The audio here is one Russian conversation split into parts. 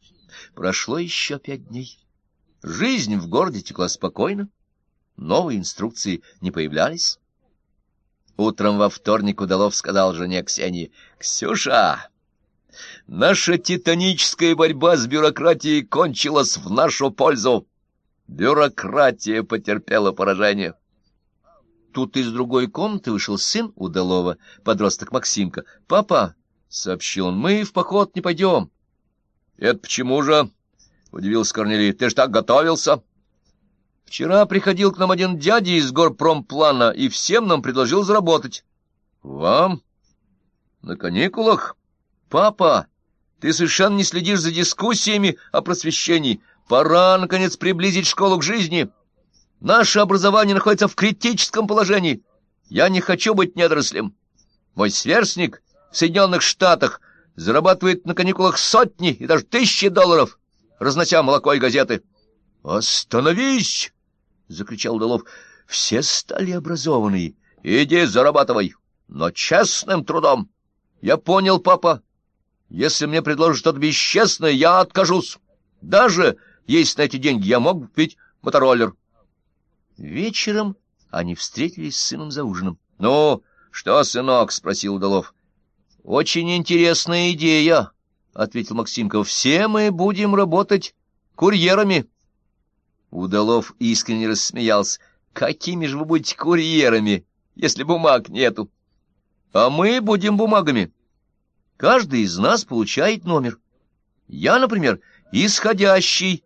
Прошло еще 5 дней. Жизнь в городе текла спокойно, новые инструкции не появлялись. Утром во вторник Удалов сказал жене Ксении: «Ксюша, наша титаническая борьба с бюрократией кончилась в нашу пользу. Бюрократия потерпела поражение». Тут из другой комнаты вышел сын Удалова, подросток Максимка. «Папа», — сообщил он, — «мы в поход не пойдем». «Это почему же?» — удивился Корнелий. «Ты ж так готовился». «Вчера приходил к нам один дядя из горпромплана и всем нам предложил заработать». «Вам? На каникулах? Папа, ты совершенно не следишь за дискуссиями о просвещении. Пора, наконец, приблизить школу к жизни. Наше образование находится в критическом положении. Я не хочу быть недорослем. Мой сверстник в Соединенных Штатах зарабатывает на каникулах сотни и даже $1000, разнося молоко и газеты». «Остановись!» — закричал Удалов. «Все стали образованные. Иди зарабатывай, но честным трудом». «Я понял, папа. Если мне предложат что-то бесчестное, я откажусь. Даже если на эти деньги я мог бы купить мотороллер». Вечером они встретились с сыном за ужином. «Ну, что, сынок?» — спросил Удалов. «Очень интересная идея», — ответил Максимка. «Все мы будем работать курьерами». Удалов искренне рассмеялся. «Какими же вы будете курьерами, если бумаг нету?» «А мы будем бумагами. Каждый из нас получает номер. Я, например, исходящий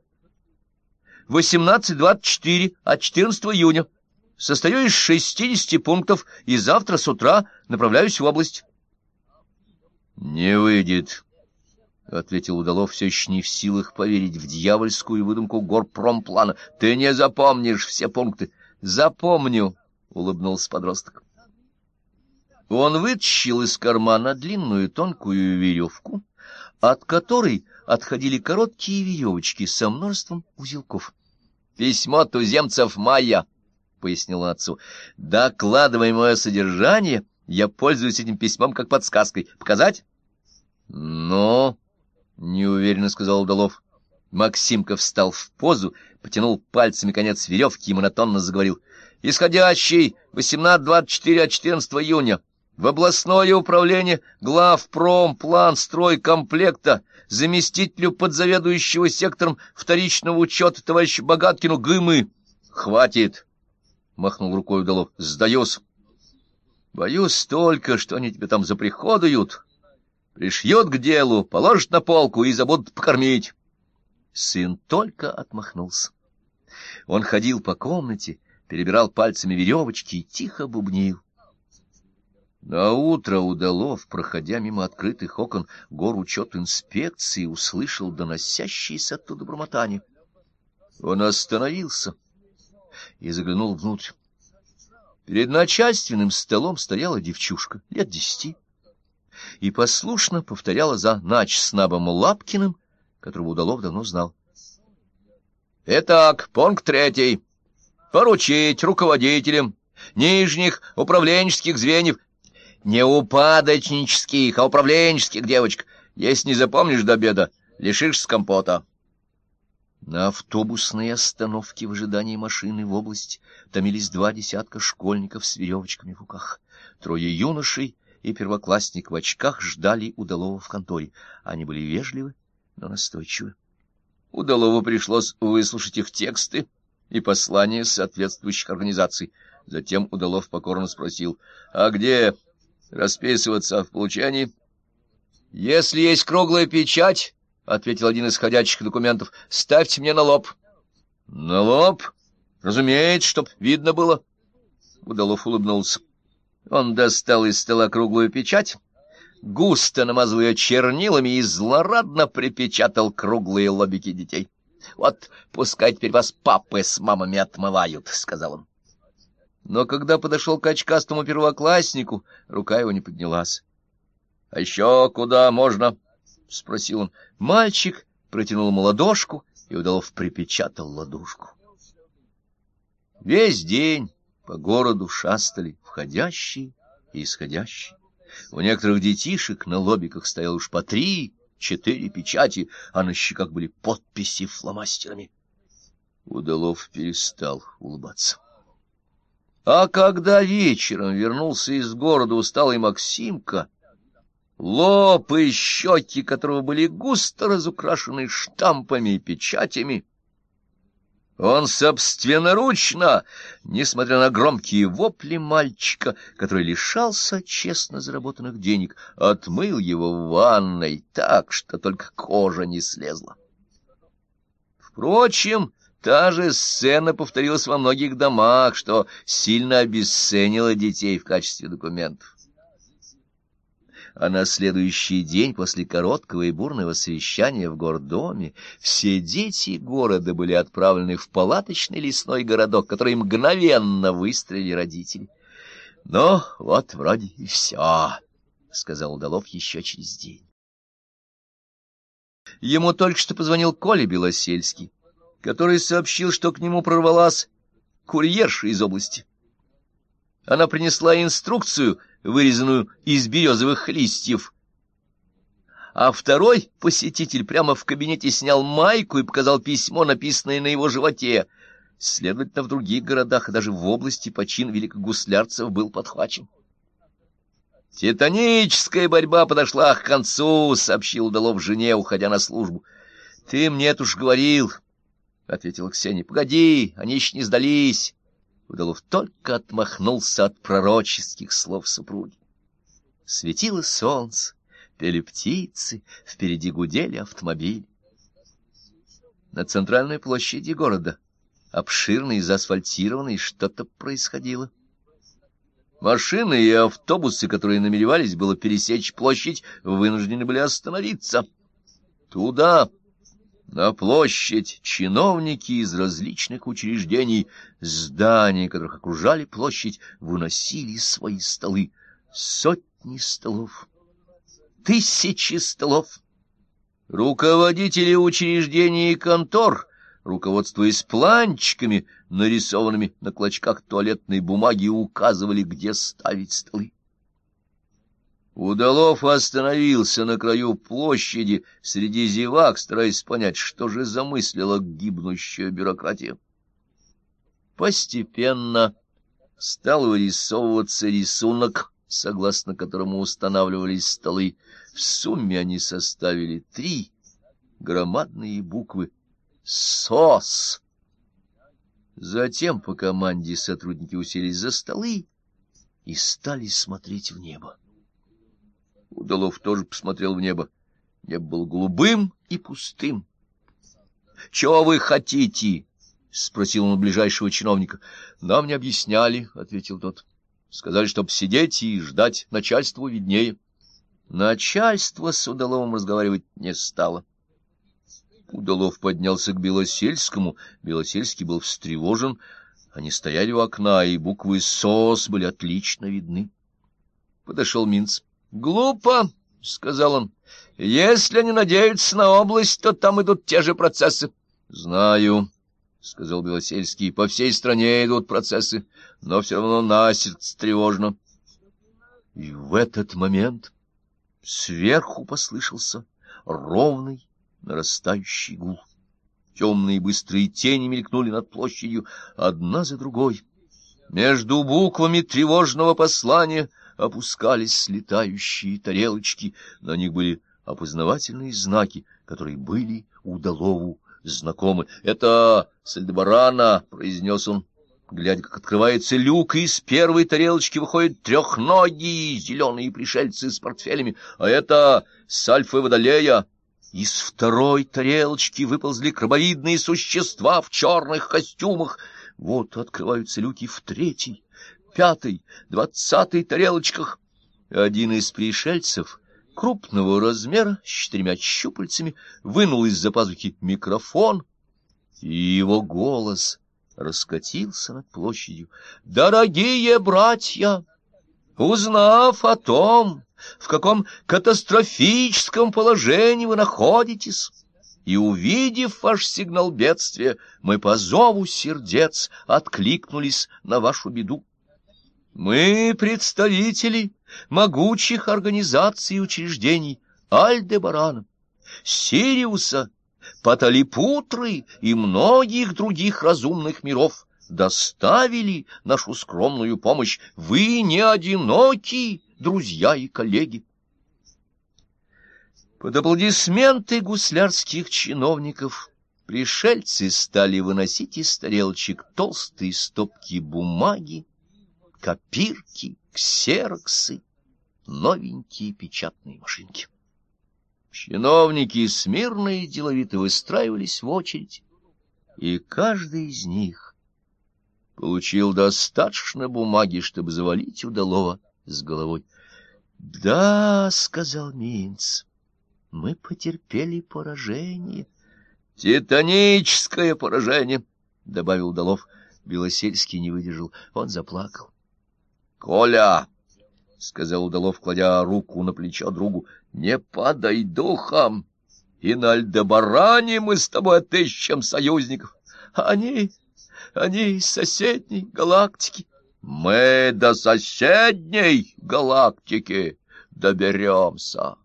1824 от 14 июня. Состою из 60 пунктов и завтра с утра направляюсь в область». «Не выйдет», — ответил Удалов, все еще не в силах поверить в дьявольскую выдумку горпромплана. «Ты не запомнишь все пункты». «Запомню», — улыбнулся подросток. Он вытащил из кармана длинную тонкую веревку, от которой отходили короткие веревочки со множеством узелков. «Письмо туземцев майя», — пояснил он отцу. «Докладывая мое содержание, я пользуюсь этим письмом как подсказкой. Показать?» «Ну...» — неуверенно сказал Удалов. Максимка встал в позу, потянул пальцами конец веревки и монотонно заговорил. «Исходящий 1824 от 14 июня. В областное управление главпромплан стройкомплекта заместителю подзаведующего сектором вторичного учета товарищу Богаткину Гымы». «Хватит!» — махнул рукой Удалов. «Сдаюсь. Боюсь только, что они тебя там заприходуют, пришьют к делу, положат на полку и забудут покормить». Сын только отмахнулся. Он ходил по комнате, перебирал пальцами веревочки и тихо бубнил. Наутро Удалов, проходя мимо открытых окон горучет-инспекции, услышал доносящееся оттуда бормотание. Он остановился и заглянул внутрь. Перед начальственным столом стояла девчушка лет 10 и послушно повторяла за начснабом Лапкиным, которого Удалов давно знал. «Итак, пункт 3. Поручить руководителям нижних управленческих звеньев, не упадочнических, а управленческих, девочка. Если не запомнишь до обеда, лишишься компота». На автобусной остановке в ожидании машины в область томились 2 десятка школьников с веревочками в руках. 3 юношей и первоклассник в очках ждали Удалова в конторе. Они были вежливы, но настойчивы. Удалову пришлось выслушать их тексты и послания соответствующих организаций. Затем Удалов покорно спросил: «А где расписываться в получении?» «Если есть круглая печать, — ответил один из ходячих документов, — ставьте мне на лоб». «На лоб? Разумеется, чтоб видно было». Удалов улыбнулся. Он достал из стола круглую печать, густо намазал ее чернилами и злорадно припечатал круглые лобики детей. «Вот пускай теперь вас папы с мамами отмывают», — сказал он. Но когда подошел к очкастому первокласснику, рука его не поднялась. «А еще куда можно?» — спросил он. Мальчик протянул ему ладошку, и Удалов припечатал ладошку. Весь день по городу шастали входящие и исходящие. У некоторых детишек на лобиках стояло уж по 3, 4 печати, а на щеках были подписи фломастерами. Удалов перестал улыбаться. А когда вечером вернулся из города усталый Максимка, лоб и щеки которого были густо разукрашены штампами и печатями, он собственноручно, несмотря на громкие вопли мальчика, который лишался честно заработанных денег, отмыл его в ванной так, что только кожа не слезла. Впрочем, та же сцена повторилась во многих домах, что сильно обесценило детей в качестве документов. А на следующий день, после короткого и бурного совещания в гордоме, все дети города были отправлены в палаточный лесной городок, который мгновенно выстроили родители. — Ну, вот вроде и все, — сказал Удалов еще через день. Ему только что позвонил Коля Белосельский, который сообщил, что к нему прорвалась курьерша из области. Она принесла инструкцию, вырезанную из березовых листьев, а второй посетитель прямо в кабинете снял майку и показал письмо, написанное на его животе. Следовательно, в других городах и даже в области почин великогуслярцев был подхвачен. «Титаническая борьба подошла к концу», — сообщил Удалов жене, уходя на службу. — Ты мне это уж говорил, — ответила Ксения. — Погоди, они еще не сдались. Удалов только отмахнулся от пророческих слов супруги. Светило солнце, пели птицы, впереди гудели автомобили. На центральной площади города, обширной и заасфальтированной, что-то происходило. Машины и автобусы, которые намеревались было пересечь площадь, вынуждены были остановиться. Туда, на площадь, чиновники из различных учреждений, зданий, которых окружали площадь, выносили свои столы. Сотни столов, тысячи столов. Руководители учреждений и контор, руководствуясь планчиками, нарисованными на клочках туалетной бумаги, указывали, где ставить столы. Удалов остановился на краю площади среди зевак, стараясь понять, что же замыслила гибнущая бюрократия. Постепенно стал вырисовываться рисунок, согласно которому устанавливались столы. В сумме они составили 3 громадные буквы «СОС». Затем по команде сотрудники уселись за столы и стали смотреть в небо. Удалов тоже посмотрел в небо. Небо было голубым и пустым. — Чего вы хотите? — спросил он у ближайшего чиновника. — Нам не объясняли, — ответил тот. — Сказали, чтоб сидеть и ждать, начальству виднее. Начальство с Удаловым разговаривать не стало. Удалов поднялся к Белосельскому. Белосельский был встревожен. Они стояли у окна, и буквы «СОС» были отлично видны. Подошел Минц. — Глупо, — сказал он. — Если они надеются на область, то там идут те же процессы. — Знаю, — сказал Белосельский, — по всей стране идут процессы, но все равно насердце тревожно. И в этот момент сверху послышался ровный нарастающий гул. Темные быстрые тени мелькнули над площадью, одна за другой. Между буквами тревожного послания опускались слетающие тарелочки, на них были опознавательные знаки, которые были Удалову знакомы. — Это с Альдебарана, — произнес он, глядя, как открывается люк, и из первой тарелочки выходят трехногие зеленые пришельцы с портфелями, а это с Альфы Водолея. Из второй тарелочки выползли крабовидные существа в черных костюмах. Вот открываются люки в 3-й, 5-й, 20-й тарелочках. Один из пришельцев, крупного размера, с 4 щупальцами, вынул из-за пазухи микрофон, и его голос раскатился над площадью. «Дорогие братья, узнав о том, в каком катастрофическом положении вы находитесь, и увидев ваш сигнал бедствия, мы по зову сердец откликнулись на вашу беду. Мы представители могучих организаций и учреждений Альдебарана. Сириуса, Паталипутры и многих других разумных миров доставили нашу скромную помощь. Вы не одиноки, друзья и коллеги. Под аплодисменты гуслярских чиновников пришельцы стали выносить из тарелочек толстые стопки бумаги, копирки, ксероксы, новенькие печатные машинки. Чиновники смирно и деловито выстраивались в очередь, и каждый из них получил достаточно бумаги, чтобы завалить удалого с головой. — Да, — сказал Минц, — мы потерпели поражение. — Титаническое поражение, — добавил Удалов. Белосельский не выдержал, он заплакал. — Коля, — сказал Удалов, кладя руку на плечо другу, — не падай духом, и на Альдебаране мы с тобой отыщем союзников. Они из соседней галактики. Мы до соседней галактики доберемся.